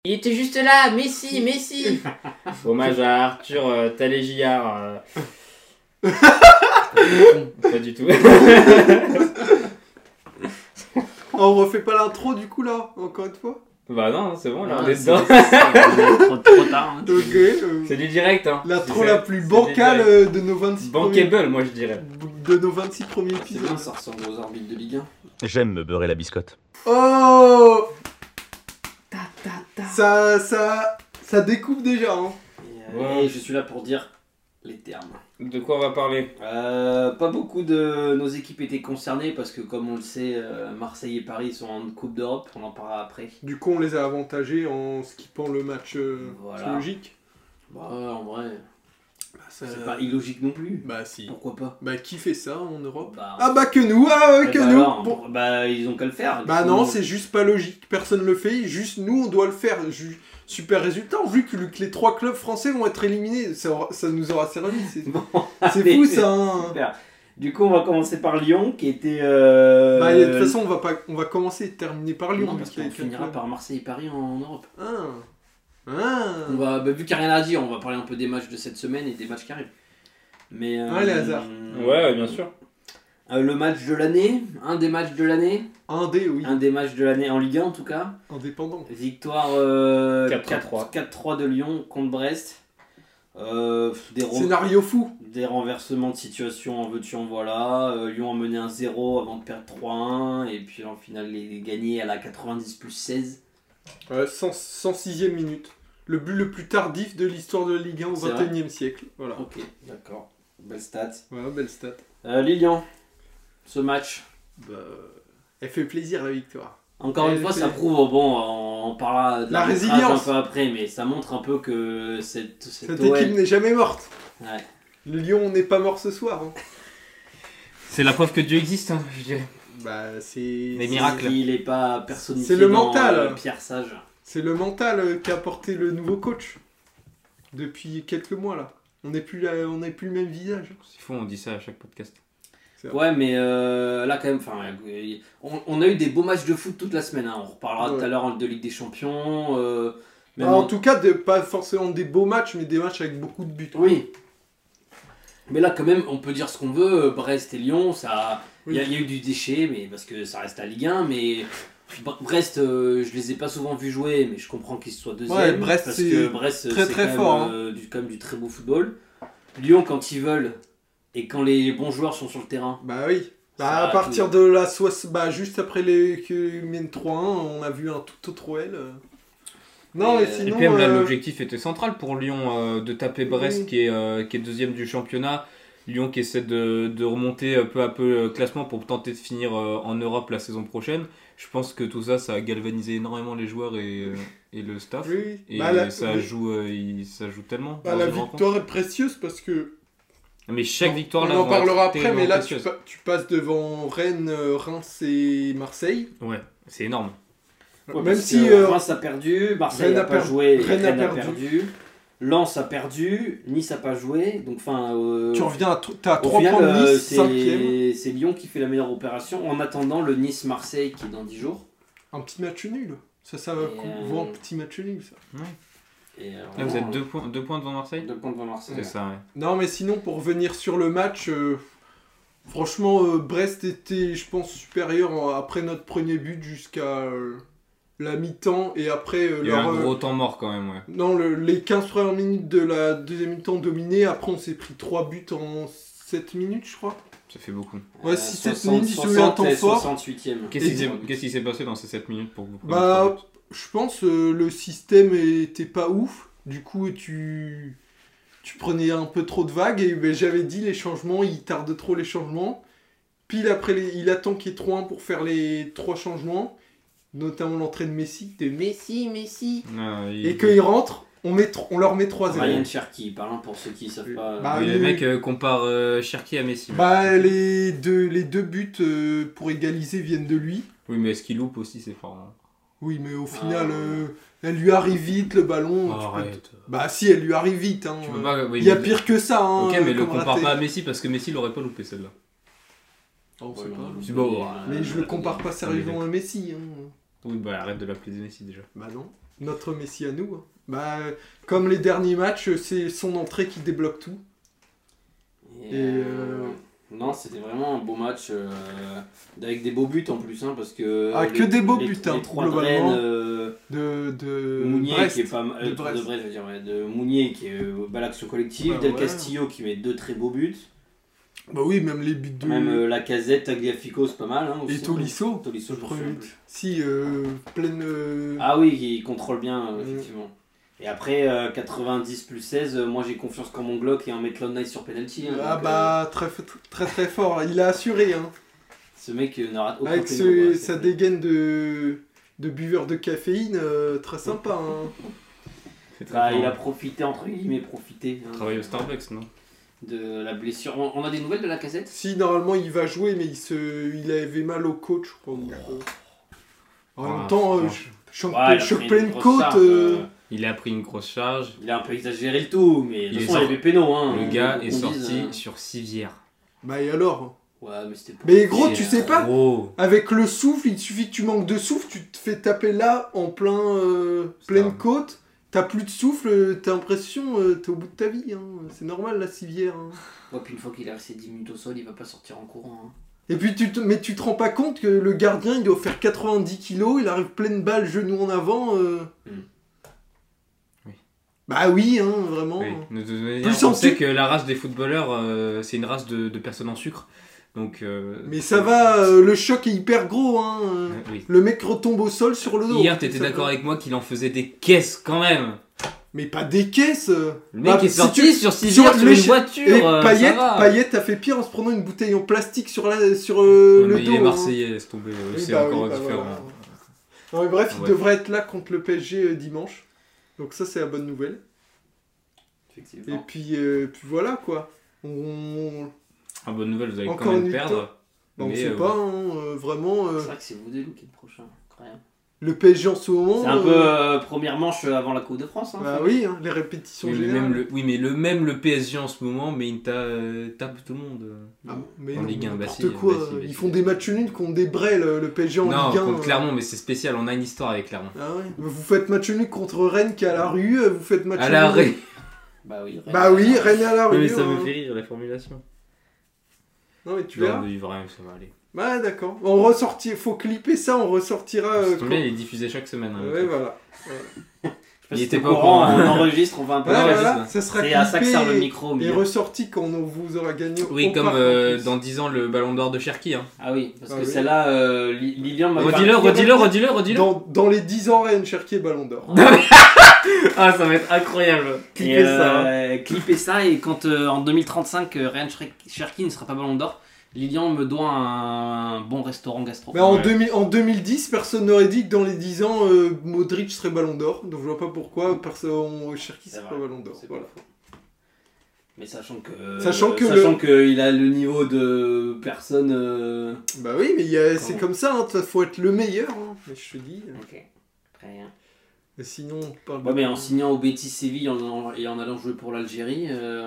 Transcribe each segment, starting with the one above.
Il était juste là, Messi, Messi. Hommage à Arthur Talégiard. Pas du tout. On refait pas l'intro du coup là, encore une fois. Bah non, c'est bon, là Ah, on est dedans. trop tard. Hein, Ok. C'est du direct, hein. L'intro la plus bancale de nos 26 Bankable, moi je dirais. de nos 26 premiers C'est épisodes. bien, ça ressemble aux arbitres de Ligue 1. J'aime me beurrer la biscotte. Oh, Ta. ça découpe déjà. Hein. Ouais. Et je suis là pour dire les termes. De quoi on va parler? Pas beaucoup de nos équipes étaient concernées parce que comme on le sait, Marseille et Paris sont en Coupe d'Europe, on en parlera après. Du coup, on les a avantagés en skippant le match. Voilà. C'est logique. Bah en vrai, Bah, ça- c'est pas illogique non plus. Bah si. Pourquoi pas? Bah qui fait ça en Europe? Bah, Ah bah que nous, que bah nous. alors, Bon. bah ils ont qu'à le faire. Bah non, c'est juste pas logique. Personne le fait. Juste nous, on doit le faire. Super résultat. Vu que les 3 clubs français vont être éliminés, ça nous aura servi. C'est Bon, c'est allez, fou ça. Hein. super. Du coup, on va commencer par Lyon qui était. Bah, de toute façon, on va commencer et terminer par Lyon. non, vu parce qu'il y a qu'on quatre finira clubs. par Marseille et Paris en Europe. Ah. On va, bah, vu qu'il n'y a rien à dire, on va parler un peu des matchs de cette semaine et des matchs qui arrivent. Mais, Ouais, les hasards. Ouais, bien sûr. Le match de l'année, un des matchs de l'année, Un dé, oui. un des matchs de l'année en Ligue 1 en tout cas. Indépendant. Victoire 4-3. 4-3 de Lyon contre Brest. Scénario fou. Des renversements de situation en veux-tu en voilà. Lyon a mené 1-0 avant de perdre 3-1 et puis en finale les gagné à la 90 plus 16. Ouais, 106e minute. Le but le plus tardif de l'histoire de la Ligue 1 au C'est vrai. 21e siècle. Voilà. Ok, d'accord. Belle stat. Voilà, belle stat. Lilian, ce match. Bah, elle fait plaisir la victoire. Encore une Elle fois, fait- ça prouve, bon, on parlera de La l'arbitrage résilience. un peu après, mais ça montre un peu que cette Cette OL équipe n'est jamais morte. Ouais. Le Lyon n'est pas mort ce soir. Hein. C'est la preuve que Dieu existe, hein, je dirais. Bah, c'est. Les miracles. Il n'est pas personnifié C'est le dans, mental. Pierre Sage. C'est le mental qu'a apporté le nouveau coach. Depuis quelques mois là. On n'est plus le même visage. C'est fou, on dit ça à chaque podcast. Ouais, mais là quand même, on a eu des beaux matchs de foot toute la semaine. Hein. On reparlera Ouais. tout à l'heure de Ligue des Champions. Même En tout cas, pas forcément des beaux matchs, mais des matchs avec beaucoup de buts. Oui. Mais là, quand même, on peut dire ce qu'on veut. Brest et Lyon, ça, il Oui. y a eu du déchet, mais parce que ça reste à Ligue 1. Mais Brest, je les ai pas souvent vus jouer, mais je comprends qu'ils soient deuxième. Ouais, Brest, parce c'est que Brest, très, c'est très quand fort, même, quand même du très beau football. Lyon, quand ils veulent et quand les bons joueurs sont sur le terrain. Bah oui. Bah, Ça à a partir tout. de la juste après qu'ils mènent 3-1, on a vu un tout autre OL. Non, Et, et sinon. Et puis même là, l'objectif était central pour Lyon de taper Brest Oui. qui est deuxième du championnat. Lyon qui essaie de remonter peu à peu le classement pour tenter de finir en Europe la saison prochaine. Je pense que tout ça, ça a galvanisé énormément les joueurs et le staff. Oui. Et Bah, ça joue tellement. bah, dans la une rencontre. victoire est précieuse parce que. Mais chaque victoire là on en va être parlera après, tellement mais là précieuse. tu passes devant Rennes, Reims et Marseille. Ouais, c'est énorme. Ouais, Même parce si. que Reims a perdu, Marseille Rennes n'a a pas perdu, joué, Rennes Rennes a a perdu. perdu, Lens a perdu, Nice a pas joué. Donc enfin. Tu reviens t'as Au 3 final, points de Nice, 5ème. c'est Lyon qui fait la meilleure opération en attendant le Nice-Marseille qui est dans 10 jours. Un petit match nul. Ça va Et, voir un petit match nul ça. Et, Là, vous êtes deux points devant Marseille. 2 points devant Marseille. C'est ça, ouais. Non, mais sinon, pour revenir sur le match, franchement, Brest était, je pense, supérieur après notre premier but jusqu'à la mi-temps. Et après, Il y a eu un gros temps mort quand même, ouais. non, les 15 premières minutes de la deuxième mi-temps dominées. Après, on s'est pris 3 buts en 7 minutes, je crois. Ça fait beaucoup. Ouais, 6-7 minutes, il se met un 60 temps et fort. 68e. Qu'est-ce qui s'est passé dans ces 7 minutes pour que vous preniez Bah, trois buts je pense le système était pas ouf. Du coup, tu prenais un peu trop de vagues. Et ben, j'avais dit, les changements, il tarde trop les changements. Pile après, il attend qu'il y ait 3-1 pour faire les 3 changements. Notamment l'entrée de Messi. Messi. Non, Et quand il rentre, on leur met 3-0. Ryan Cherki, parlant pour ceux qui savent pas. Bah, Oui, oui, le mec compare Cherki à Messi. Bah, les deux buts pour égaliser viennent de lui. Oui, mais est-ce qu'il loupe aussi, c'est fort. Hein. Oui, mais au final, elle lui arrive vite, le ballon. Oh, tu peux- arrête. Bah si, elle lui arrive vite. Hein. Tu peux pas. Oui, Il y a mais- pire que ça. Hein, Ok, mais le comme compare raté. pas à Messi parce que Messi l'aurait pas loupé celle-là. Oh, c'est Ouais, pas non, grave. C'est beau, Mais je le compare pas sérieusement à Messi. Hein. Oui, bah arrête de l'appeler Messi déjà. Bah non. Notre Messi à nous. Hein. Bah, comme les derniers matchs, c'est son entrée qui débloque tout. Non, c'était vraiment un beau match avec des beaux buts en plus, hein, parce que que des beaux buts, les hein, trois de globalement. Rennes, De Mounier Brest. qui est pas mal, de de Brest. Brest, je veux dire, ouais, de Mounier qui est l'action collective, Bah, Del ouais. Castillo qui met 2 très beaux buts, Bah oui, même les buts de... même Lacazette, Tagliafico c'est pas mal, hein, aussi, Et Tolisso. Tolisso, Le je me premier souviens but. plus. Si, pleine... Ah oui, qui contrôle bien, Mm. effectivement. Et après, 90 plus 16, moi j'ai confiance qu'en mon Glock et en Maitland Nice sur penalty. Hein, Ah donc, bah, très fort. Il a assuré, hein. ce mec ne rate aucun Avec péno, quoi, sa c'est- dégaine de buveur de caféine, très sympa, hein. C'est très Bah, fort. il a profité, entre guillemets, hein, Travaille au Starbucks, non? de la blessure. On a des nouvelles de la casette? Si, normalement, il va jouer, mais il avait mal au côte, je crois. donc, En même temps, choc Ouais, il a choc pris une pleine grosse côte... charge, Il a pris une grosse charge. Il a un peu exagéré le tout, mais de Il toute est façon, il y sorti- avait péno. Hein, Le gars qu'on est dise, sorti sur civière. Bah et alors? Ouais, mais c'était pas. Mais gros, C'est tu sais pas, trop. avec le souffle, il suffit que tu manques de souffle, tu te fais taper là, en pleine Ça. côte, t'as plus de souffle, t'as l'impression, t'es au bout de ta vie, hein. C'est normal la civière. Hein. Ouais, puis une fois qu'il a resté 10 minutes au sol, il va pas sortir en courant. Hein. Et puis mais tu te rends pas compte que le gardien il doit faire 90 kilos, il arrive pleine balle, genou en avant. Oui. Bah oui, hein, vraiment. Oui. De toute manière, Plus on en sait plus- que la race des footballeurs, c'est une race de personnes en sucre. Donc, Mais ça va, le choc est hyper gros, hein. Oui. Le mec retombe au sol sur le dos. Hier, t'étais Ça d'accord va. avec moi qu'il en faisait des caisses quand même. Mais pas des caisses. Le mec Bah, est si sorti tu- sur civière sur une l'éche- voiture. Et ça Payet, va. Payet a fait pire en se prenant une bouteille en plastique sur Ouais, le mais dos. il est hein. marseillais, laisse tomber. Oui, C'est bah encore oui, bah différent. voilà. Non, mais bref, il Ouais. devrait être là contre le PSG dimanche. Donc ça, c'est la bonne nouvelle. Et Effectivement. puis voilà, quoi. On Ah, bonne nouvelle, vous allez Encore quand même une perdre. on Mais, sait pas, hein, vraiment. C'est vrai que c'est vous deux le week-end prochain. Incroyable. Le PSG en ce moment... C'est un peu première manche avant la Coupe de France. Hein, Bah oui, hein, les répétitions Oui, mais générales. même le PSG en ce moment, mais il tape tout le monde. Ah, mais En non, Ligue 1, bah n'importe si, quoi. bah si, bah Ils si. font des matchs nuls contre des Bray, le PSG en Non, Ligue 1. contre Clermont, mais c'est spécial, on a une histoire avec Clermont. Ah ouais. Vous faites match nul contre Rennes qui est à la rue, vous faites match À nul... l'arrêt. Bah oui. Bah oui, Rennes est à la rue. Mais ça me hein. fait rire la formulation. Non mais tu Non, verras. mais il va rien, ça va aller. Bah d'accord. On ressortit, faut clipper ça, on ressortira... C'est bien, il est diffusé chaque semaine. hein, Ouais, le truc. voilà. Je sais pas Il si était t'es pas au courant, courant. on enregistre, on fait un peu. Voilà, ouais, voilà, c'est ça sera C'est à ça que sert le clippé micro. au et milieu. ressorti quand on vous aura gagné Oui, au comme parc, en plus. dans 10 ans, le ballon d'or de Cherki. Hein. Ah oui, parce Ah que oui. celle-là, Lilian m'a Redis-le. Dans les 10 ans, Rennes Cherki est Ballon d'Or. Ah, ça va être incroyable. Clipez ça. hein. Clipper ça et quand en 2035 Ryan Cherki ne sera pas Ballon d'Or, Lilian me doit un bon restaurant gastro. Mais en 2010, personne n'aurait dit que dans les 10 ans, Modric serait Ballon d'Or. Donc je vois pas pourquoi Cherki C'est serait vrai, pas Ballon d'Or. c'est pas Voilà. faux. Mais sachant Sachant qu'il a le niveau de personne. Bah oui, mais c'est comme ça, hein, faut être le meilleur. Hein, mais je te dis. Ok, très bien. Mais sinon, on parle Ouais, mais en signant au Betis Séville et en allant jouer pour l'Algérie.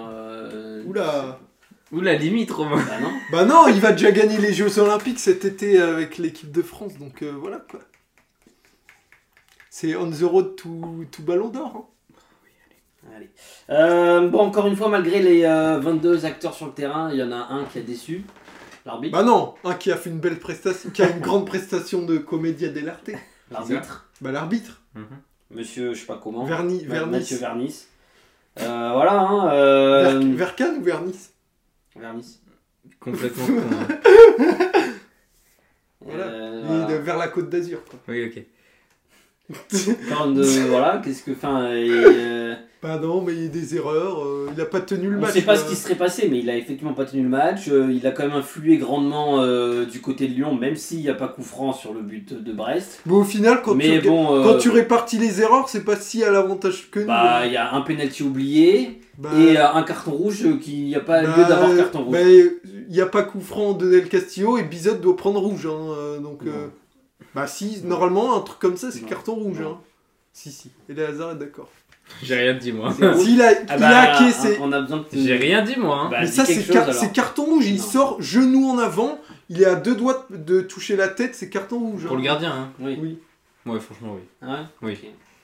Oula. Ou la limite, Romain. Bah non. Bah non, il va déjà gagner les Jeux Olympiques cet été avec l'équipe de France, donc voilà quoi. C'est on the road to Ballon d'Or. Hein. Allez. Bon, encore une fois, malgré les 22 acteurs sur le terrain, il y en a un qui a déçu. L'arbitre. Bah non, un qui a fait une belle prestation, qui a une grande prestation de comédia dell'arte. L'arbitre. Bah l'arbitre, Monsieur, je sais pas comment. Vernis. Mathieu Vernis. Voilà, hein. Vercan ou Vernis? Vernis. Complètement con. hein. Voilà. Voilà. Vers la Côte d'Azur quoi. Oui, ok. Voilà, qu'est-ce que. Enfin. Bah non, mais il y a des erreurs, il a pas tenu le On match. sait pas quoi. ce qui serait passé, mais il a effectivement pas tenu le match. Il a quand même influé grandement du côté de Lyon, même s'il n'y a pas coup franc sur le but de Brest. Mais au final, quand tu répartis les erreurs, c'est pas si à l'avantage que nous. Bah, il y a un penalty oublié Bah, et un carton rouge qui n'y a pas lieu d'avoir carton rouge. Bah, il n'y a pas coup franc de Del Castillo et Bizot doit prendre rouge. Hein, donc, Non. bah si, normalement, un truc comme ça, c'est Non. carton rouge. Non. Hein. Si. Et les hasards est d'accord. J'ai rien dit, moi. C'est rouge. S'il a, Ah il bah, a hacké, c'est... on a besoin de. J'ai rien dit, moi. Hein. Bah, Mais dis ça, quelque c'est, chose, alors. c'est carton rouge. Il Non. sort genou en avant. Il est à 2 doigts de toucher la tête. C'est carton rouge. Pour hein. le gardien, hein. Oui. Oui. Ouais, franchement, oui. Ah ouais Oui. Ok.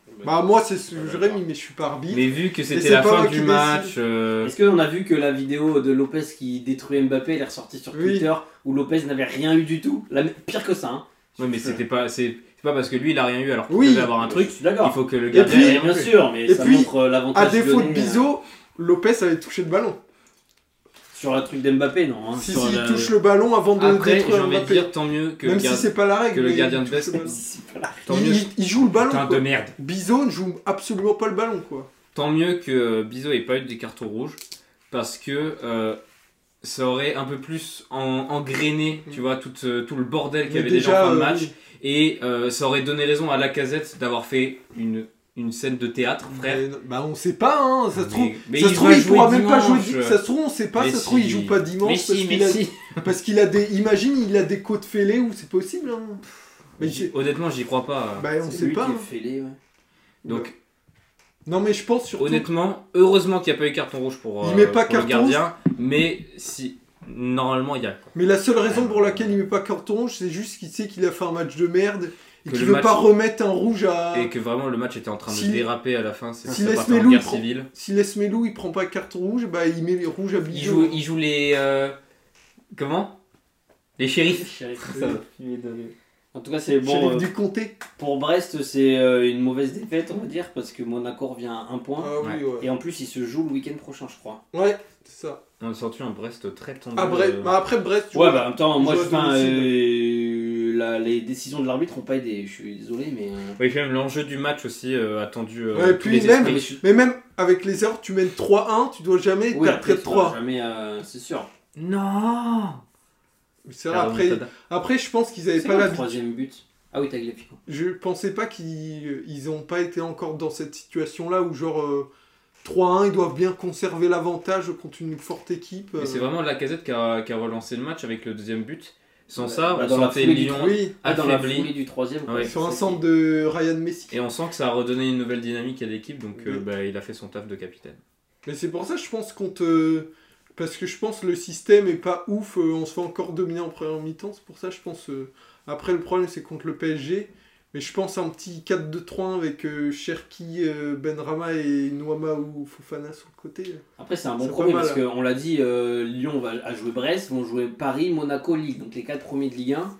Bah moi c'est ce que j'aurais mis, mais je suis pas arbitre. Mais vu que c'est c'était la pas fin moi du qui match, Est-ce qu'on a vu que la vidéo de Lopez qui détruit Mbappé, elle est ressortie sur Oui. Twitter où Lopez n'avait rien eu du tout? Pire que ça, hein. ouais, mais c'est pas parce que lui il a rien eu alors qu'il Oui. devait avoir un truc. Je suis d'accord. Il faut que le Et gardien puis- ait rien Bien fait. sûr, mais Et ça puis, montre l'avantage. À défaut de donné, Bizot, Lopez avait touché le ballon. sur le truc d'Mbappé, non, hein, Si, sur il la- touche le ballon avant de Après, j'ai détruire envie de Mbappé. dire tant mieux que Même le si gardien. c'est pas la règle. que le mais gardien il de touche Best- le ballon. C'est pas la- Tant mieux. Il joue le ballon. Putain quoi. de merde. Bizot ne joue absolument pas le ballon quoi. Tant mieux que Bizot ait pas eu des cartons rouges parce que ça aurait un peu plus engrainé, tu vois, tout le bordel qu'il y Mais avait déjà en fin de match. oui. Et ça aurait donné raison à Lacazette d'avoir fait une scène de théâtre, frère. Mais, bah on sait pas hein, ça se trouve. Mais Ça il se trouve va il pourra jouer même pas jouer. dimanche. Ça se trouve on sait pas. Mais Ça se trouve il si. joue pas dimanche Mais parce si, qu'il mais a si. parce qu'il a des. Imagine il a des côtes fêlées ou c'est possible. Hein. Mais Honnêtement, j'y crois pas. bah on C'est sait lui pas. qui hein. est fêlé, ouais. Donc, Non mais je pense surtout. honnêtement, heureusement qu'il n'y a pas eu carton rouge pour, Il met pas pour le carton gardien. Mais si, normalement, il y a. Quoi. Mais la seule raison pour laquelle il met pas carton rouge, c'est juste qu'il sait qu'il a fait un match de merde et Que qu'il le veut match- pas remettre un rouge à. Et que vraiment le match était en train de Si- déraper à la fin. C'est si ça laisse partait en Melou, guerre il prend- civile. Si Lesmelou il prend pas carton rouge, bah il met rouge à Il Bizot. joue les. Comment? Les shérifs. Ça va. En tout cas, c'est bon. Shérif du comté. Pour Brest, c'est une mauvaise défaite, on va dire, parce que Monaco revient à 1 point. Ah oui ouais. Et en plus, il se joue le week-end prochain, je crois. Ouais, c'est ça. On a sorti un Brest très tendu. Ah, bah, après Brest, tu Ouais, vois. bah en même temps, moi, joue je à les décisions de l'arbitre n'ont pas aidé. Je suis désolé, mais. Oui, puis même l'enjeu du match aussi attendu. Ouais, tous puis les même- esprits. Mais même avec les erreurs, tu mènes 3-1, tu dois jamais Oui, perdre après, 3. jamais, c'est sûr. Non. C'est vrai, après, je pense qu'ils avaient C'est pas quoi le l'habitude. troisième but? Ah oui, Tagliafico. Je pensais pas qu'ils ont pas été encore dans cette situation-là où genre 3-1, ils doivent bien conserver l'avantage contre une forte équipe. Mais c'est vraiment Lacazette qui a relancé le match avec le deuxième but. Sans ça, Bah, on dans la sentait foulée du Lyon Oui, Dans la affaibli. foulée du troisième. Ouais. sur un centre de Ryan Messi. Et on sent que ça a redonné une nouvelle dynamique à l'équipe, donc Oui. il a fait son taf de capitaine. Mais c'est pour ça, je pense parce que je pense le système est pas ouf, on se fait encore dominer en première mi-temps, c'est pour ça je pense... Après le problème c'est contre le PSG, mais je pense un petit 4-2-3 avec Cherki, Benrahma et Nouama ou Fofana sur le côté. Après, c'est un bon C'est premier pas mal, parce qu'on l'a dit, Lyon va jouer Brest, vont jouer Paris, Monaco, Lille. Donc les 4 premiers de Ligue 1.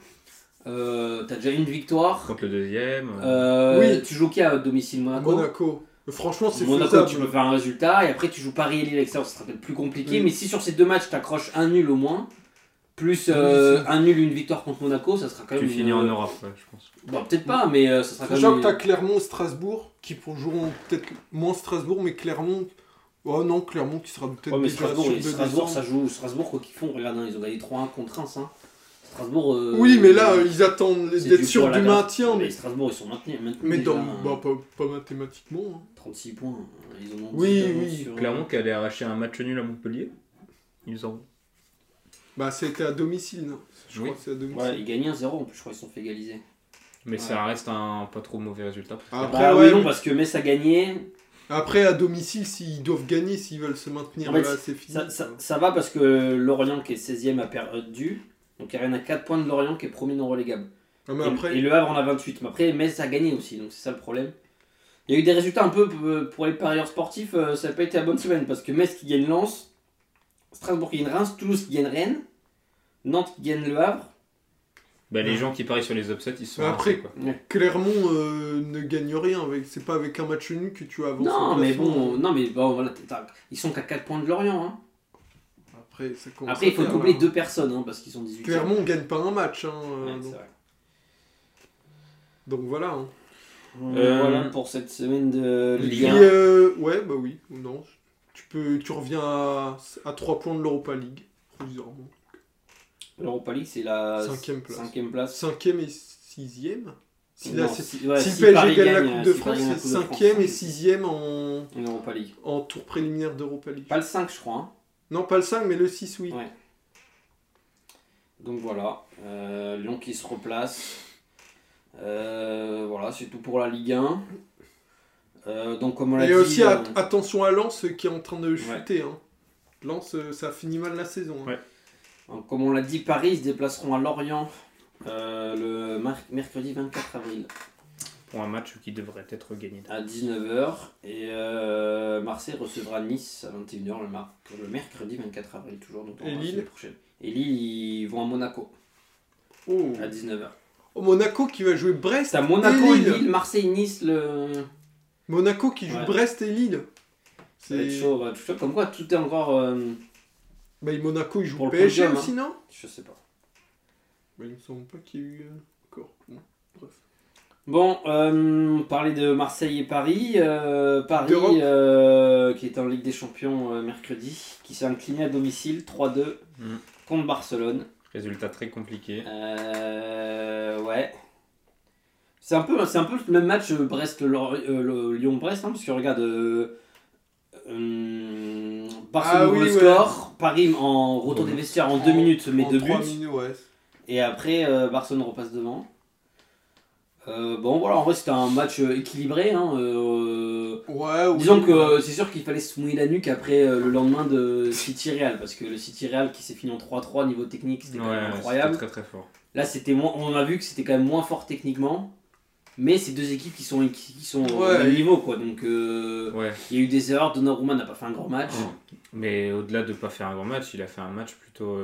T'as déjà une victoire. Contre le deuxième. Oui. Tu joues qui à domicile Monaco? Monaco. Franchement c'est Monaco, faisable. tu peux faire un résultat. Et après, tu joues Paris et Lille à l'extérieur, ça sera peut-être plus compliqué. Oui. Mais si sur ces deux matchs, tu accroches un nul au moins, plus Oui, un nul, une victoire contre Monaco, ça sera quand même. Tu finis en Europe, ouais, je pense. Bon, peut-être pas, mais ça sera quand Sachant même. que t'as Clermont et Strasbourg qui joueront peut-être moins Strasbourg, mais Clermont... Oh non, Clermont qui sera peut-être Ouais, mais déjà Strasbourg, sûr de Strasbourg, descendre. ça joue. Strasbourg, quoi qu'ils font, regarde, hein, ils ont gagné 3-1 contre Reims. Hein. Strasbourg. Oui, mais là, ils attendent c'est d'être du sûrs poids à du la grappe. maintien. Mais Strasbourg, ils sont maintenus. Mais déjà, pas mathématiquement. Hein. 36 points. Ils en ont Oui, 10 d'avance oui. sur- Clermont qui allait arracher un match nul à Montpellier. Ils ont. Bah, c'était à domicile, non Je Oui. crois que c'est à domicile. Ouais, ils gagnaient 1-0 en plus, je crois qu'ils se sont fait égaliser. Mais ça reste un pas trop mauvais résultat. Après, Bah ouais, oui, non, parce que Metz a gagné. Après, à domicile, s'ils doivent gagner, s'ils veulent se maintenir, En fait, là, c'est fini. Ça va parce que Lorient, qui est 16ème, a perdu. Donc il y a rien à 4 points de Lorient qui est premier non relégable. Ah, mais Et, après, et Le Havre en a 28. Mais après, Metz a gagné aussi, donc c'est ça le problème. Il y a eu des résultats un peu pour les parieurs sportifs, ça n'a pas été la bonne semaine parce que Metz qui gagne Lens, Strasbourg qui gagne Reims, Toulouse qui gagne Rennes, Nantes qui gagne Le Havre. Bah, les gens qui parient sur les upsets, ils sont Après, rincés, quoi. Clermont ne gagne rien. C'est pas avec un match nul que tu avances. Non, au mais classement. bon, voilà, ils sont qu'à 4 points de Lorient. Hein. Après, ça commence Après, il faut à faire, doubler là. 2 personnes hein, parce qu'ils sont 18. Clermont ne gagne pas un match. Hein, Ouais, donc. c'est vrai. Donc voilà. Hein. Voilà pour cette semaine de Et Ligue puis, 1. ouais, bah oui, ou non. Tu reviens à 3 points de l'Europa League, provisoirement. L'Europa League, c'est la 5ème place. 5ème place. 5ème et 6ème. Si, Non, là, si- ouais, si si le PSG Paris gagne la gagne, Coupe de si France, Paris gagne la c'est Coupe de France, 5ème et c'est 6ème en Europa League. en tour préliminaire d'Europa League. Pas le 5, je crois. Hein. Non, pas le 5, mais le 6, oui. Ouais. Donc voilà, Lyon qui se replace. Voilà, c'est tout pour la Ligue 1. Donc comme on l'a Et dit, aussi, attention à Lens qui est en train de chuter. Hein. Lens, ça a fini mal la saison. Hein. Ouais. comme on l'a dit, Paris se déplaceront à Lorient le mercredi 24 avril. pour un match qui devrait être gagné. À 19h. Et Marseille recevra Nice à 21h le mercredi 24 avril, toujours. Donc, Et Lille la prochaine. Et Lille, ils vont à Monaco Oh. à 19h. Oh, Monaco qui va jouer Brest. C'est à Monaco, et Lille. Lille, Marseille, Nice. Monaco qui joue Ouais. Brest et Lille. Ça va être chaud, tout chaud. Comme quoi, tout est encore. Bah, et Monaco il joue Pour le PSG podium, aussi, non? Je sais pas. Bah, il me semble pas qu'il y ait eu encore. Bon, bref. Bon, parler de Marseille et Paris. Paris D'Europe. qui est en Ligue des Champions mercredi, qui s'est incliné à domicile 3-2 Mm. contre Barcelone. Résultat très compliqué. Ouais. C'est un peu le même match Lyon-Brest, hein, parce que regarde, Barcelone ouvre le score, Paris en retour des vestiaires en 2 minutes met 2 buts, 3 minutes, ouais. et après Barcelone repasse devant. Bon voilà, en vrai c'était un match équilibré. Hein, Ouais, oui. disons que c'est sûr qu'il fallait se mouiller la nuque après le lendemain de City Real, parce que le City Real qui s'est fini en 3-3 niveau technique c'était quand même incroyable. C'était très très fort. Là c'était on a vu que c'était quand même moins fort techniquement, mais c'est deux équipes qui sont au même niveau quoi, donc Ouais. il y a eu des erreurs. Donnarumma n'a pas fait un grand match. Mais au-delà de pas faire un grand match, il a fait un match plutôt.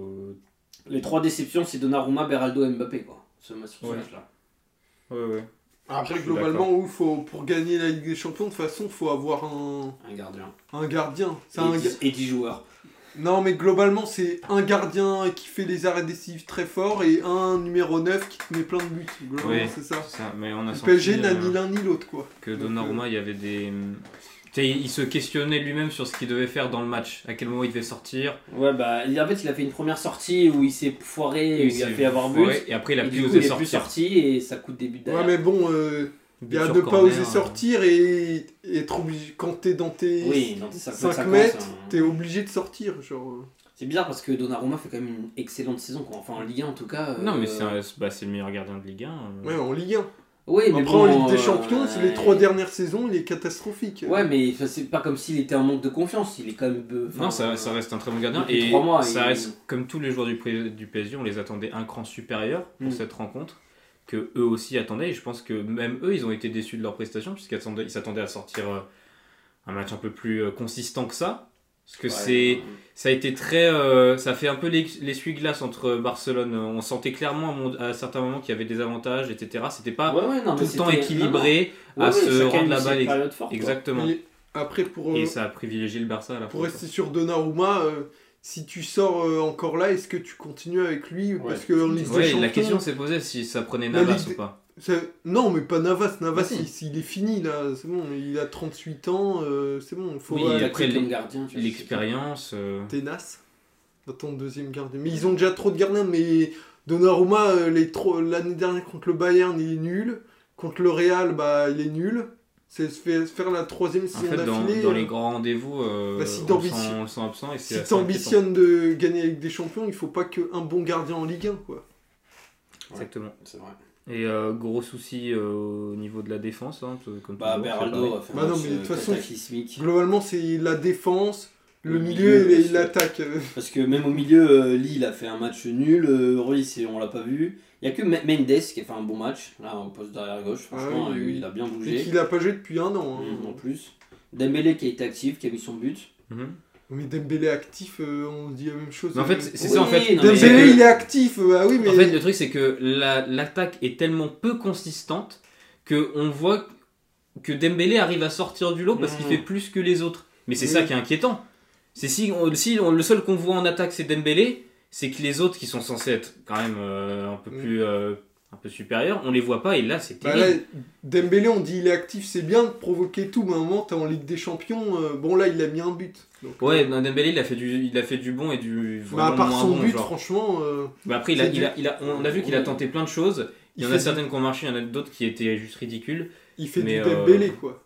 Les 3 déceptions c'est Donnarumma, Beraldo, Mbappé quoi, sur ce Ouais. match là. Ouais. Après, Je suis globalement, pour gagner la Ligue des Champions, de toute façon, il faut avoir Un gardien. un gardien. C'est Et 10 joueurs. Non, mais globalement, c'est un gardien qui fait les arrêts décisifs très forts et un numéro 9 qui te met plein de buts. Globalement, Oui. c'est ça. C'est ça. Mais on a Le senti PSG n'a ni l'un ni l'autre, quoi. que Donc, Donnarumma, il y avait des. Tu sais, il se questionnait lui-même sur ce qu'il devait faire dans le match, à quel moment il devait sortir. Ouais, bah en fait il a fait une première sortie où il s'est foiré, où il a s'est fait avoir but. foiré, et après, il a Et plus du coup, osé il est plus sortir. sorti et ça coûte des buts derrière. Ouais, mais bon, il y a But de sur pas corner, oser sortir et être obligé. Quand t'es dans tes Oui, dans tes 5 mètres, t'es obligé de sortir. Genre. C'est bizarre parce que Donnarumma fait quand même une excellente saison, quoi. Enfin en Ligue 1 en tout cas. Non, mais c'est le meilleur gardien de Ligue 1. Ouais, en Ligue 1. Oui, mais Après, bon, en Ligue des Champions, c'est les 3 dernières saisons, il est catastrophique. Ouais, mais c'est pas comme s'il était en manque de confiance. Il est quand même. Non, ça reste un très bon gardien. depuis Et 3 mois, ça reste, comme tous les joueurs du PSG, on les attendait un cran supérieur pour Mm. cette rencontre, que eux aussi attendaient. Et je pense que même eux, ils ont été déçus de leur prestation, puisqu'ils s'attendaient à sortir un match un peu plus consistant que ça. Parce que ça a été très. Ça fait un peu l'essuie-glace entre Barcelone. On sentait clairement à certains moments qu'il y avait des avantages, etc. C'était pas non, tout le temps équilibré à se rendre la balle. Exactement. Et après, Et ça a privilégié le Barça à la pour fin. rester sur Donnarumma, si tu sors encore là, est-ce que tu continues avec lui? Parce que en Ligue des Ouais, Champions, la question s'est posée si ça prenait La Navas Ligue ou pas. Non, mais pas Navas. Navas, Ah, si. il est fini là. C'est bon, il a 38 ans. C'est bon. Faut Oui, Il a après, pris comme gardien. tu vois, L'expérience. Tenace. Dans ton deuxième gardien. Mais ils ont déjà trop de gardiens. Mais Donnarumma, l'année dernière contre le Bayern, il est nul. Contre le Real, bah, il est nul. C'est faire la troisième En saison fait, d'affilée. dans les grands rendez-vous, Bah, si on le sent absent. Et c'est Si assez t'ambitionnes de gagner avec des champions, il faut pas qu'un bon gardien en Ligue 1, quoi. inquiétant. Exactement. C'est vrai. Et gros souci au niveau de la défense. Hein, comme Bah, toujours, c'est Beraldo pareil. a fait Bah un non, match mais de toute façon, cataclysmique. Globalement, c'est la défense, le Le milieu milieu, et parce que- l'attaque. Parce que même au milieu, Lille a fait un match nul. Ruiz, on l'a pas vu. Il y a que Mendes qui a fait un bon match, là, au poste derrière gauche. Franchement, Ah oui. il a bien Et bougé. qu'il a pas joué depuis un an. Hein. En plus. Dembélé qui a été actif, qui a mis son but. Mhm. Mais Dembélé actif, on dit la même chose. Mais en fait, c'est Oui, ça en fait. non, mais- Dembélé, il est actif, ah oui, mais. En fait, le truc, c'est que l'attaque est tellement peu consistante qu'on voit que Dembélé arrive à sortir du lot parce qu'il Mhm. fait plus que les autres. Mais c'est Oui. ça qui est inquiétant. C'est le seul qu'on voit en attaque, c'est Dembélé, c'est que les autres qui sont censés être quand même un peu plus un peu supérieurs, on les voit pas et là c'est Bah terrible. là, Dembélé, on dit il est actif, c'est bien de provoquer tout, mais à un moment, t'es en Ligue des Champions, bon là, il a mis un but. Donc, Ouais, non, Dembélé il a fait du bon et du bah, à vraiment part moins son bon, but, genre. franchement. Mais après on a vu qu'il a tenté plein de choses. Il y en a fait certaines qui ont marché, il y en a d'autres qui étaient juste ridicules. Il fait mais, du Dembélé, quoi.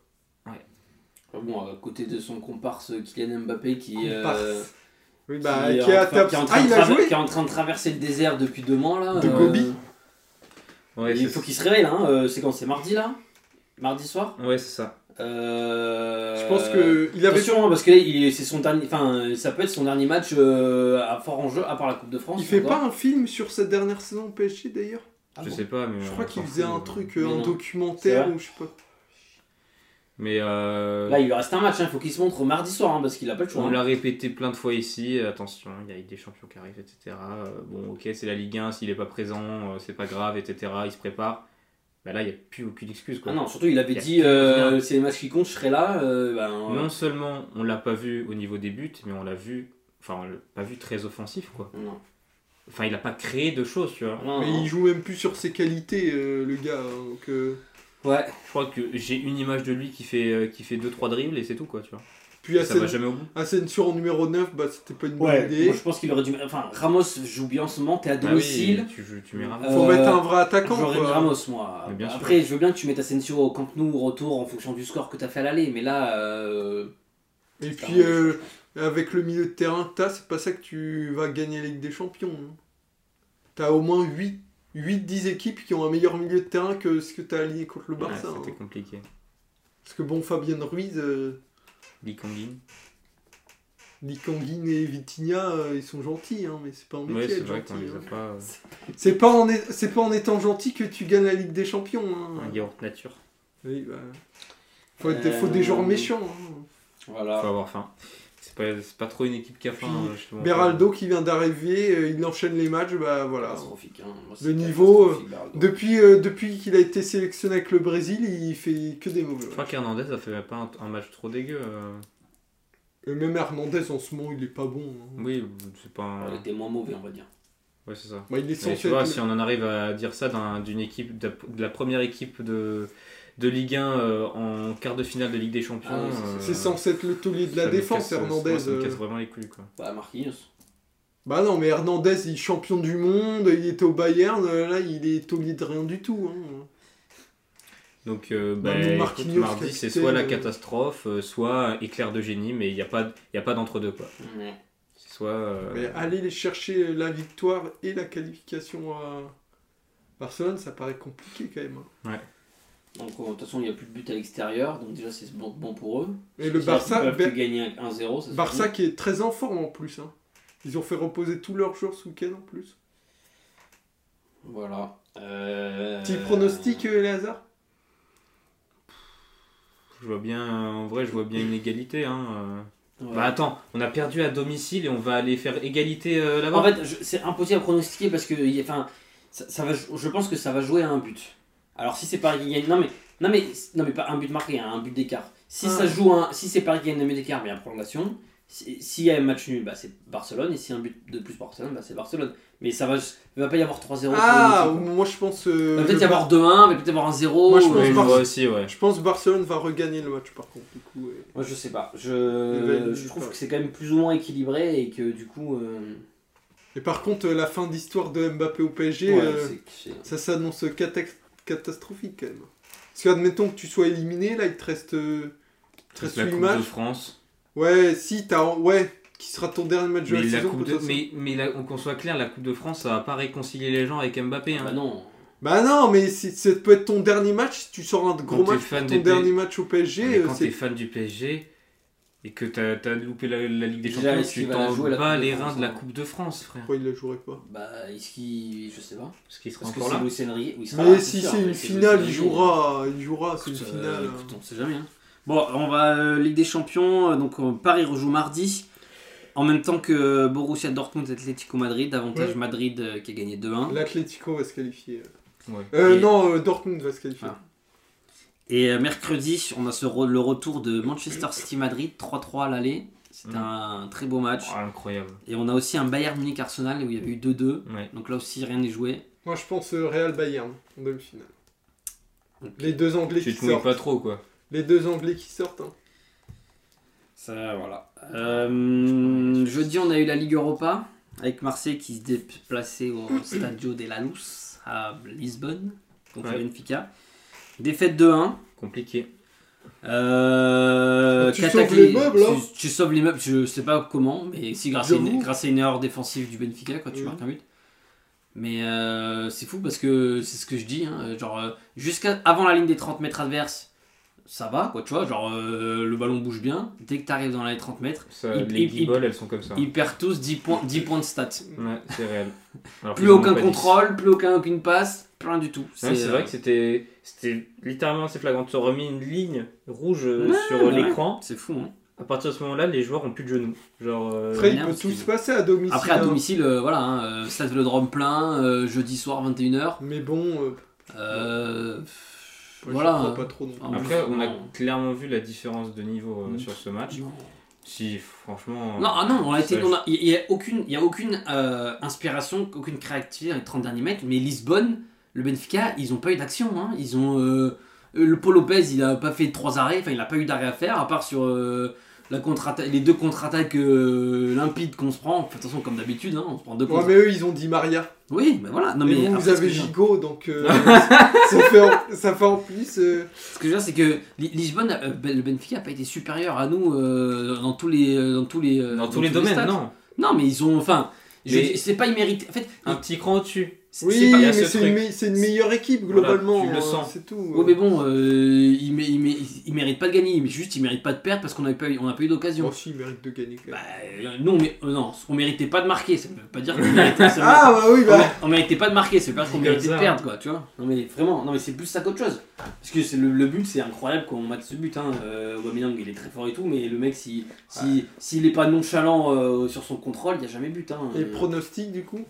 Bon, à côté de son comparse Kylian Mbappé qui Comparse. Oui, qui bah, est qui est à en train- table. qui est en Ah, train de il a traver- joué qui est en train de traverser le désert depuis 2 mois là. De Gobi. Ouais, Il faut qu'il se réveille, hein. C'est quand c'est mardi là. Mardi soir. Ouais, c'est ça. Je pense que il avait. Attention, hein, parce que là, c'est son dernier, enfin, ça peut être son dernier match à fort enjeu, à part la Coupe de France. Il fait encore. pas un film sur cette dernière saison au PSG d'ailleurs? Je sais pas, mais. Je crois on qu'il s'en faisait fout, un truc, Mais un non. documentaire C'est ou je sais pas. Mais Là, il lui reste un match, il faut qu'il se montre au mardi soir, parce qu'il a pas le choix. on hein. l'a répété plein de fois ici, attention, il y a des champions qui arrivent, etc. Bon, ok, c'est la Ligue 1, s'il est pas présent, c'est pas grave, etc. Il se prépare. Bah là, il n'y a plus aucune excuse. Quoi. Ah non, surtout il avait Y a dit plus rien. c'est les matchs qui comptent, je serai là. Non seulement on l'a pas vu au niveau des buts, mais on l'a vu, enfin, on l'a pas vu très offensif, quoi. Non. Enfin, il a pas créé de choses, tu vois. Non, Mais non. il joue même plus sur ses qualités, le gars. Hein, donc, Ouais. Je crois que j'ai une image de lui qui fait 2-3 dribbles et c'est tout, quoi, tu vois. Puis Ça va jamais au bout. Asensio en numéro 9, bah c'était pas une bonne idée. Moi je pense qu'il aurait dû. Enfin, Ramos joue bien en ce moment, t'es à domicile. Ah oui, tu mets Ramos. Faut mettre un vrai attaquant. J'aurais mis Quoi. Ramos, moi. Mais bien sûr. Après, je veux bien que tu mettes Asensio au Camp Nou au retour en fonction du score que t'as fait à l'aller, mais là. Et c'est puis, pas mal, avec le milieu de terrain que t'as, c'est pas ça que tu vas gagner la Ligue des Champions. Hein. T'as au moins 8-10 équipes qui ont un meilleur milieu de terrain que ce que t'as aligné contre le Ouais, Barça. c'était hein. compliqué. Parce que bon, Fabien Ruiz, Lee Kangin. Likanguin et Vitinha, ils sont gentils, hein, mais c'est pas en métier Ouais, c'est être vrai gentil, qu'on les a hein. pas. C'est pas en étant gentil que tu gagnes la Ligue des Champions. Hein. Un yaourt nature. Oui, bah. Faut des joueurs méchants. Hein. Voilà. Faut avoir faim. C'est pas trop une équipe qui a faim, Puis, justement. Beraldo qui vient d'arriver, il enchaîne les matchs, bah voilà. Catastrophique. Hein. Moi, c'est Le niveau, catastrophique, Beraldo. Depuis qu'il a été sélectionné avec le Brésil, il fait que des mauvais. Je crois qu'Hernandez a fait pas un match trop dégueu. Et même Hernandez en ce moment, il est pas bon. Hein. Oui, c'est pas un. Il était moins mauvais, on va dire. Ouais, c'est ça. Bah, il est Mais censé tu vois, être- si on en arrive à dire ça d'une équipe, de la première équipe de Ligue 1 en quart de finale de Ligue des Champions. Ah oui, C'est censé être le taulier de la ça me défense, casse- Hernandez. moi, ça me casse vraiment les couilles, quoi. Bah, Marquinhos. Bah non, mais Hernandez, il est champion du monde, il était au Bayern, là, il est taulier de rien du tout. Hein. Donc, Même Marquinhos, écoute, mardi, c'est capitaine, soit la catastrophe, soit éclair de génie, mais il n'y a pas d'entre-deux, quoi. Ouais. C'est soit. Mais aller les chercher la victoire et la qualification à Barcelone, ça paraît compliqué quand même. Hein. Donc, de toute façon, il n'y a plus de but à l'extérieur, donc déjà, c'est bon pour eux. Et le Si Barça, ils peuvent gagner 1-0, ça se Barça fait. qui est très en forme en plus. Hein. Ils ont fait reposer tous leurs joueurs ce week-end en plus. Voilà. Petit pronostic, Léazard Je vois bien, en vrai, je vois bien une égalité. Hein. Ouais. Bah attends, on a perdu à domicile et on va aller faire égalité là-bas. En fait, c'est impossible à pronostiquer parce que enfin, ça va, je pense que ça va jouer à un but. Alors si c'est Paris qui gagne, non mais pas un but marqué, hein, un but d'écart. Si ça joue si c'est Paris qui gagne un but d'écart, mais en prolongation. S'il y a un match nul, bah, c'est Barcelone, et s'il y a un but de plus pour Barcelone, bah, c'est Barcelone. Mais il va pas y avoir 3-0. Ah, pour une équipe. moi je pense. Il va peut-être y avoir 2-1, il va peut-être y avoir un 0. Moi, je Ouais, pense je Barça- vois aussi, ouais. Je pense que Barcelone va regagner le match par contre. Du coup, Moi je sais pas. Il va Je trouve pas. que c'est quand même plus ou moins équilibré et que du coup. Et par contre, la fin d'histoire de Mbappé au PSG, ouais, ça s'annonce catastrophique quand même. Parce qu'admettons que tu sois éliminé, là il te reste, C'est la 8 Coupe matchs. de France. Ouais, si, qui sera ton dernier match de Mais, la la saison. coupe de, de toute façon. qu'on soit clair, la Coupe de France, ça va pas réconcilier les gens avec Mbappé. Hein. Bah non. Bah non, mais ça peut être ton dernier match, si tu sors un gros Quand t'es match fan pour des ton dernier match au PSG, Mais quand c'est... t'es fan du PSG et que t'as loupé la Ligue des Déjà, Champions, est-ce tu qu'il va la t'en jouer, la bats Coupe de les France, reins de la hein. Coupe de France, frère. Pourquoi il la jouerait pas? Bah, est-ce qu'il. Je sais pas. Parce qu'il sera Parce que encore c'est là. Luis Enrique. Oui, il sera Mais là, si sûr, c'est mais une c'est finale, Luis il Enrique. jouera, c'est une Écoute, finale. écoute, on sait jamais. Hein. Bon, on va Ligue des Champions. Donc Paris rejoue mardi. En même temps que Borussia Dortmund et Atlético Madrid. Avantage Ouais. Madrid qui a gagné 2-1. L'Atlético va se qualifier. Ouais. Et- Non, Dortmund va se qualifier. Ah. Et mercredi, on a le retour de Manchester City Madrid 3-3 à l'aller. C'était un très beau match. Oh, incroyable. Et on a aussi un Bayern Munich Arsenal où il y avait eu 2-2. Ouais. Donc là aussi, rien n'est joué. Moi, je pense Real Bayern en demi-finale. Les deux Anglais Tu qui te mouilles sortent. pas trop, quoi. Les deux Anglais qui sortent. Hein. Ça, voilà. Jeudi, on a eu la Ligue Europa avec Marseille qui se déplaçait au Stadio de la Luz à Lisbonne contre Ouais. Benfica. Défaite 2-1. Compliqué. Tu sauves les meubles, hein. Tu sauves les meubles, je sais pas comment, mais si grâce à J'avoue. une erreur défensive du Benfica, quand tu Mhm. marques un but. Mais c'est fou parce que c'est ce que je dis, hein, jusqu'à avant la ligne des 30 mètres adverses, ça va, quoi, tu vois, le ballon bouge bien. Dès que tu arrives dans les 30 mètres, Ça, Il- les il- guibolles, elles sont comme ça. ils perdent tous 10 points de stats. Ouais, c'est réel. Alors Plus qu'ils en ont aucun pas 10. contrôle, plus aucune passe, rien du tout. C'est vrai que c'était littéralement assez flagrant. Tu aurais mis une ligne rouge sur ouais. l'écran. C'est fou, hein. À partir de ce moment-là, les joueurs ont plus de genoux. Genre, Après, il merde, peut parce tout que- se passer à domicile. Après, à hein. domicile, voilà, hein, Stade Vélodrome plein, jeudi soir 21h. Mais bon, Voilà. je crois hein. pas trop non. En Après, plus, on a non. clairement vu la différence de niveau Mm. sur ce match. Non. Si, franchement. Non, ah non, ça- il n'y a aucune inspiration, aucune créativité dans les 30 derniers mètres, mais Lisbonne, le Benfica, ils n'ont pas eu d'action. Hein. Ils ont, le Paul Lopez, il n'a pas fait 3 arrêts, enfin il n'a pas eu d'arrêt à faire, à part sur les 2 contre-attaques limpides qu'on se prend. De toute façon, comme d'habitude, hein, on se prend 2 Ouais, contre. mais eux, ils ont dit Maria. Oui, mais voilà. Non, Et mais vous, après, vous avez ce que je veux dire- Gigot, donc ça fait en plus. Ce que je veux dire, c'est que Lisbonne, le Benfica n'a pas été supérieur à nous dans tous les domaines, stats. non. Non, mais ils ont, enfin, Mais- c'est pas immérité. En fait, Un petit cran au-dessus. Oui, c'est pas- il y a mais ce c'est truc. c'est une meilleure équipe Voilà, globalement. tu le hein, sens. c'est tout. ouais, mais bon, ils méritent pas de gagner, mais juste ils méritent pas de perdre parce qu'on n'a pas eu d'occasion. Moi aussi, ils méritent de gagner. quand même. Non, mais non, on méritait pas de marquer, ça veut pas dire qu'on méritait. Ah bah oui, bah. On méritait pas de marquer, c'est pas qu'on Comme méritait de ça. perdre, quoi, tu vois. Non, mais vraiment, non, mais c'est plus ça qu'autre chose. Parce que c'est le but, c'est incroyable qu'on mate ce but. Hein. Aubameyang, il est très fort et tout, mais le mec, s'il est pas nonchalant sur son contrôle, il y a jamais but. Hein. Et pronostic du coup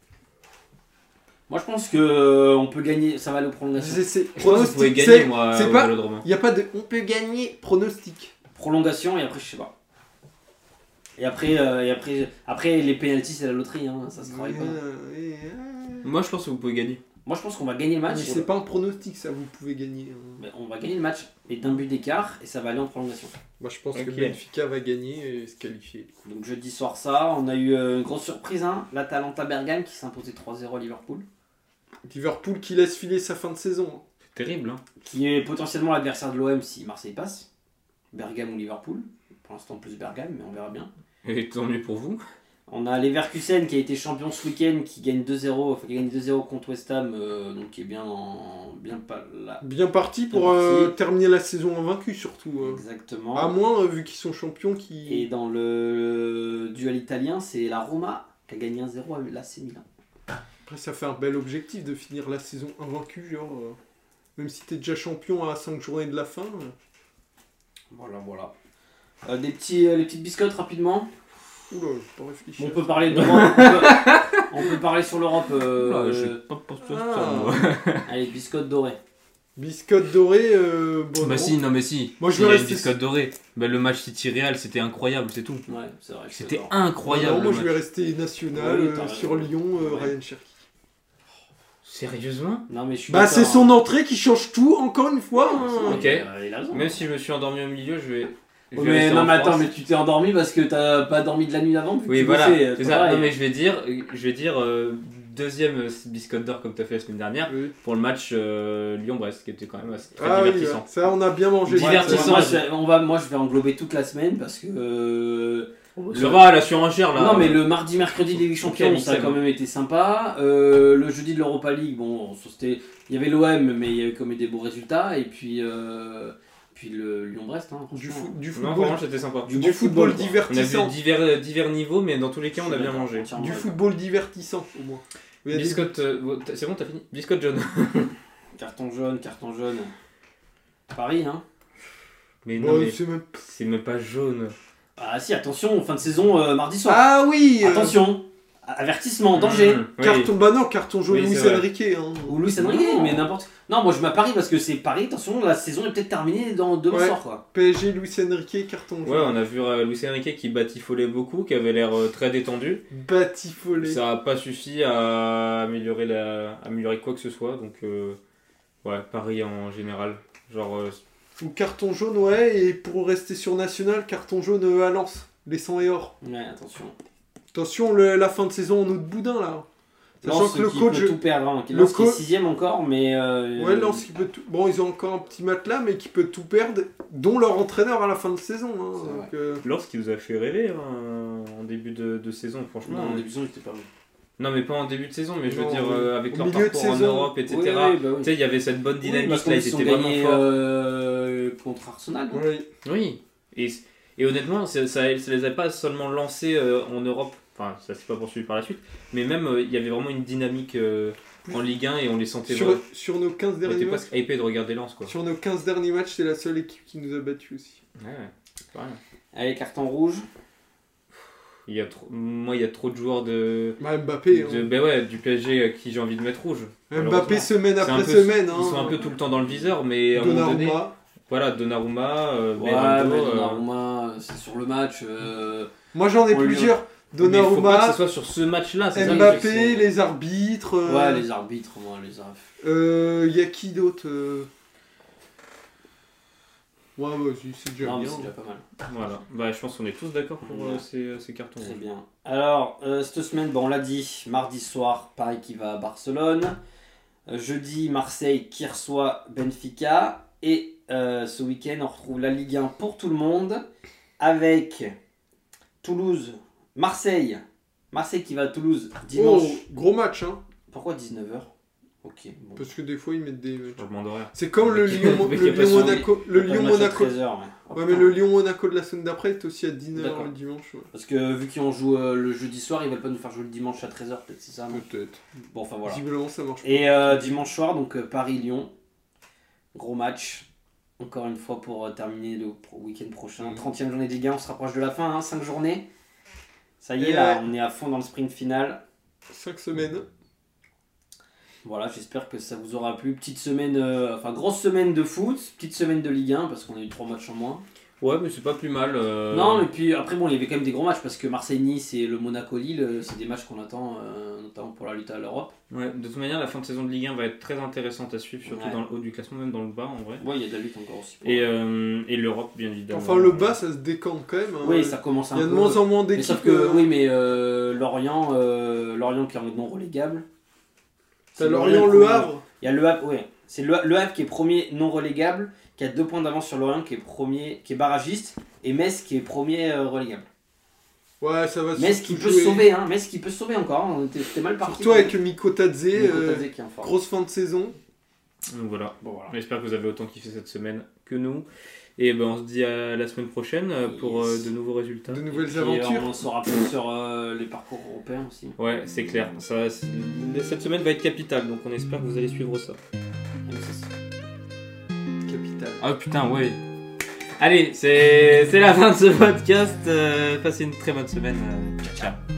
Moi, je pense que on peut gagner, ça va aller aux prolongations. Je pense que vous pouvez gagner, moi, c'est au pas- Vélodrome. Il y a pas de. On peut gagner pronostic. Prolongation et après, je sais pas. Et après les pénaltys, c'est la loterie, hein. Ça se travaille pas. Moi, je pense que vous pouvez gagner. Moi, je pense qu'on va gagner le match. Mais c'est pas un pronostic, ça, vous pouvez gagner. hein. Mais on va gagner le match, et d'un but d'écart, et ça va aller en prolongation. Moi, je pense que Ok. Benfica va gagner et se qualifier. Donc jeudi soir ça, on a eu une grosse surprise, hein, l'Atalanta Bergame qui s'est imposé 3-0 à Liverpool, Liverpool qui laisse filer sa fin de saison. hein. Terrible, hein. qui est potentiellement l'adversaire de l'OM si Marseille passe. Bergame ou Liverpool, pour l'instant plus Bergame, mais on verra bien. Et tant mieux pour vous. On a Leverkusen qui a été champion ce week-end, qui gagne 2-0, enfin, qui gagne 2-0 contre West Ham, donc qui est bien pas là. Bien parti pour Bien parti. terminer la saison invaincue, surtout. Exactement. À moins, vu qu'ils sont champions, Et dans le duel italien, c'est la Roma qui a gagné 1-0 à l'AC Milan. Après, ça fait un bel objectif de finir la saison invaincue, genre. Même si t'es déjà champion à 5 journées de la fin. Voilà. Les petites biscottes rapidement. Oula, j'ai pas réfléchi. On peut parler d'Europe. on peut parler sur l'Europe. J'ai pas pensé à ça, Ah. moi. Allez, biscottes dorées. Biscotte dorée, bon. Bah non. si, non mais si. Moi, je Il vais y a une rester- biscotte dorée. Bah, le match City-Real, c'était incroyable, c'est tout. Ouais, c'est vrai. C'était j'adore. incroyable. Non, moi, le je match. vais rester national Oui, t'as raison. sur Lyon, Ouais. Ryan Cherki. Sérieusement? Non, mais je suis Bah, d'accord, c'est son hein. entrée qui change tout, encore une fois. hein. Ok. Il a raison. Même si je me suis endormi au milieu, je vais. je Ouais, vais mais rester non, en mais attends, France. mais tu t'es endormi parce que t'as pas dormi de la nuit avant. Vu que Oui, tu voilà, bossais, c'est pas ça. pareil. Non, mais je vais dire deuxième biscotte d'or comme tu as fait la semaine dernière Oui. pour le match Lyon-Brest qui était quand même assez, très Ah oui, divertissant. ça, on a bien mangé. Divertissant. Moi, je vais englober toute la semaine parce que. Ça va, la surenchère là. Non, mais le mardi, mercredi des Champions, Ok, ça a Mixem. quand même été sympa. Le jeudi de l'Europa League, bon, il y avait l'OM, mais il y avait quand même des beaux résultats. Et puis le Lyon-Brest. Hein, Du, franchement. du Non, football, vraiment, c'était sympa. Du du bon football football, quoi. On a divertissant. vu divers niveaux, mais dans tous les cas, on a bien mangé. Entièrement Du d'accord. football divertissant, au moins. Il y a des- Biscotte. C'est bon, t'as fini? Biscotte jaune. Carton jaune. Paris, hein. Mais non, Bon, mais c'est même- c'est même pas jaune. Ah si, attention, fin de saison, mardi soir. Ah oui Attention, avertissement, danger. Oui. Carton, bah non, carton jaune Oui, Luis c'est vrai. Enrique. Hein. Ou Luis Enrique, mais n'importe. Non, moi je mets à Paris parce que c'est Paris, attention, la saison est peut-être terminée dans demain Ouais. soir, quoi. PSG, Luis Enrique, carton jaune. Ouais, on a vu Luis Enrique qui batifolait beaucoup, qui avait l'air très détendu. Batifolé. Ça n'a pas suffi à améliorer quoi que ce soit, donc ouais, Paris en général. Genre, Ou carton jaune, ouais, et pour rester sur national, carton jaune à Lens. Les 100 et or. Ouais, attention. Attention, la fin de saison en autre boudin, là. Sachant Lens que le qui coach... peut tout perdre, hein. le Lens qui est co- 6ème encore, mais. Ouais, Lens qui peut tout... Bon, ils ont encore un petit matelas, mais qui peut tout perdre, dont leur entraîneur à la fin de saison. Hein, C'est donc, lorsqu'il nous a fait rêver en début de saison, franchement. Non, en début de saison, j'étais pas bon. Non, mais pas en début de saison, mais je veux Non, dire oui. avec Au leur milieu de parcours en saison. Europe, etc. Oui, oui, bah oui. Tu sais, il y avait cette bonne dynamique parce là, qu'ils ils ont étaient vraiment gagné forts. contre Arsenal. non oui. Oui, et honnêtement, ça les a pas seulement lancés en Europe, enfin, ça s'est pas poursuivi par la suite, mais même il y avait vraiment une dynamique en Ligue 1 et on les sentait sur nos 15 on derniers était matchs. presque hypés de regarder Lens quoi. Sur nos 15 derniers matchs, c'est la seule équipe qui nous a battus aussi. Ouais, c'est pas rien. Allez, carton rouge. Il y a trop de joueurs de Mbappé. du PSG à qui j'ai envie de mettre rouge. Mbappé semaine C'est après un peu- semaine. Ils sont un peu tout le temps dans le viseur, mais à un moment donné, Donnarumma. voilà, Donnarumma, Ouais, Beraldo, mais Donnarumma, c'est sur le match. Moi j'en ai On lui- plusieurs. mais il faut pas que Donnarumma, ce soit sur ce match-là, c'est ça que Mbappé, c'est- les arbitres. Ouais, les arbitres, moi, les arbitres. Y a qui d'autre Ouais, c'est déjà Non, mais bien. c'est déjà pas mal. Voilà, bah, je pense qu'on est tous d'accord pour Ouais. ces cartons. Très bien. Alors, cette semaine, on l'a dit, mardi soir, Paris qui va à Barcelone. Jeudi, Marseille qui reçoit Benfica. Et ce week-end, on retrouve la Ligue 1 pour tout le monde. Avec Toulouse, Marseille. Marseille qui va à Toulouse dimanche. Oh, gros match, hein. Pourquoi 19h? Ok. Bon. Parce que des fois ils mettent des matchs. Changement d'horaire. C'est comme le Le mec qui a pas Lyon-Monaco. Le Pas de match à Lyon-Monaco. 13h, Ouais, mais le Lyon-Monaco de la semaine d'après est aussi à 19h D'accord. le dimanche. Ouais. Parce que vu qu'on joue le jeudi soir, ils veulent pas nous faire jouer le dimanche à 13h, peut-être c'est ça, non? Peut-être. Bon, enfin voilà. Visiblement ça marche pas. Et dimanche soir, donc Paris-Lyon. Gros match. Encore une fois pour terminer le week-end prochain. 30e journée de Ligue 1, on se rapproche de la fin, 5 journées. Ça y est, Et là, on est à fond dans le sprint final. 5 semaines. Voilà, j'espère que ça vous aura plu. Petite semaine, grosse semaine de foot, petite semaine de Ligue 1 parce qu'on a eu 3 matchs en moins. Ouais, mais c'est pas plus mal. Non, mais puis après, bon, il y avait quand même des gros matchs parce que Marseille-Nice et le Monaco-Lille, c'est des matchs qu'on attend, notamment pour la lutte à l'Europe. Ouais, de toute manière, la fin de saison de Ligue 1 va être très intéressante à suivre, surtout Ouais. dans le haut du classement, même dans le bas en vrai. Ouais, il y a de la lutte encore aussi. Et l'Europe, bien évidemment. Enfin, le bas ça se décante quand même. Hein. Oui, ça commence un Il y peu. a de moins en moins Mais d'équipes. sauf que, oui, mais Lorient qui est en non relégable. T'as C'est Lorient, qui- Le Havre. Il y a Le Havre, ouais. C'est le Havre qui est premier non relégable, qui a 2 points d'avance sur Lorient qui est premier, qui est barragiste, et Metz qui est premier relégable. Ouais, ça va Metz qui surtout peut jouer. se sauver, hein. Metz qui peut se sauver encore. Hein. T'es mal parti. Surtout avec Miko Tadze. Mikotadze qui est en forme. Grosse fin de saison. Donc voilà. Bon, voilà. J'espère que vous avez autant kiffé cette semaine que nous. Et ben on se dit à la semaine prochaine pour Yes. de nouveaux résultats. De nouvelles Puis, aventures. on saura plus sur les parcours européens aussi. Ouais, c'est clair. Cette semaine va être capitale, donc on espère que vous allez suivre ça. Capital. Ah putain, ouais. Allez, c'est la fin de ce podcast. Passez une très bonne semaine. Ciao.